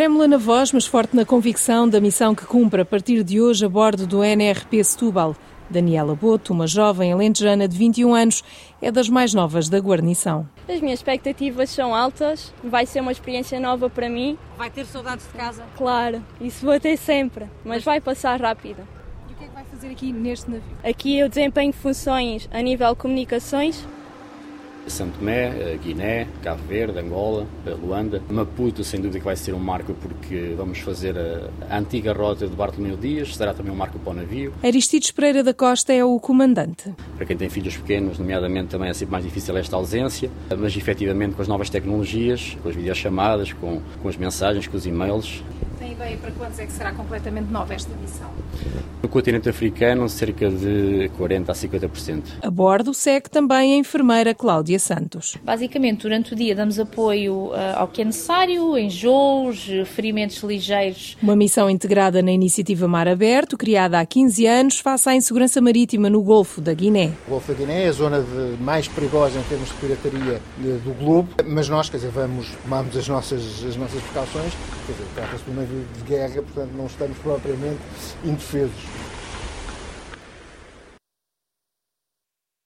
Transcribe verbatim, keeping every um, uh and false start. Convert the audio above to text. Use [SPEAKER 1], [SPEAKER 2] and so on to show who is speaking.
[SPEAKER 1] Trêmula na voz, mas forte na convicção da missão que cumpre a partir de hoje a bordo do N R P Setúbal. Daniela Boto, uma jovem alentejana de vinte e um anos, é das mais novas da guarnição.
[SPEAKER 2] As minhas expectativas são altas, vai ser uma experiência nova para mim.
[SPEAKER 3] Vai ter saudades de casa?
[SPEAKER 2] Claro, isso vou ter sempre, mas vai passar rápido.
[SPEAKER 3] E o que é que vai fazer aqui neste navio?
[SPEAKER 2] Aqui eu desempenho funções a nível de comunicações.
[SPEAKER 4] São Tomé, Guiné, Cabo Verde, Angola, Luanda. Maputo, sem dúvida que vai ser um marco porque vamos fazer a antiga rota de Bartolomeu Dias, será também um marco para o navio.
[SPEAKER 1] Aristides Pereira da Costa é o comandante.
[SPEAKER 4] Para quem tem filhos pequenos, nomeadamente, também é sempre mais difícil esta ausência, mas efetivamente com as novas tecnologias, com as videochamadas, com, com as mensagens, com os e-mails.
[SPEAKER 3] Tem ideia para quantos é que será completamente nova esta missão?
[SPEAKER 4] No continente africano, cerca de quarenta a cinquenta por cento.
[SPEAKER 1] A bordo segue também a enfermeira Cláudia Santos.
[SPEAKER 5] Basicamente, durante o dia damos apoio uh, ao que é necessário, enjoos, ferimentos ligeiros.
[SPEAKER 1] Uma missão integrada na iniciativa Mar Aberto, criada há quinze anos, face à insegurança marítima no Golfo da Guiné.
[SPEAKER 6] O Golfo da Guiné é a zona de, mais perigosa em termos de pirataria de, do globo, mas nós, quer dizer, vamos, tomamos as nossas, as nossas precauções, quer dizer, trata-se de um navio de guerra, portanto não estamos propriamente indefesos.